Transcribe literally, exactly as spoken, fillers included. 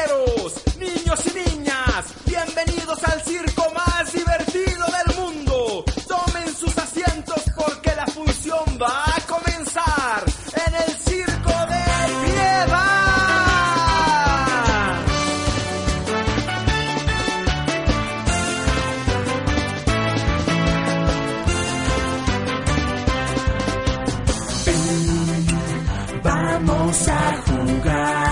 caballeros, niños y niñas, bienvenidos al circo más divertido del mundo. Tomen sus asientos porque la función va a comenzar en el circo de Piedad. Vamos a jugar.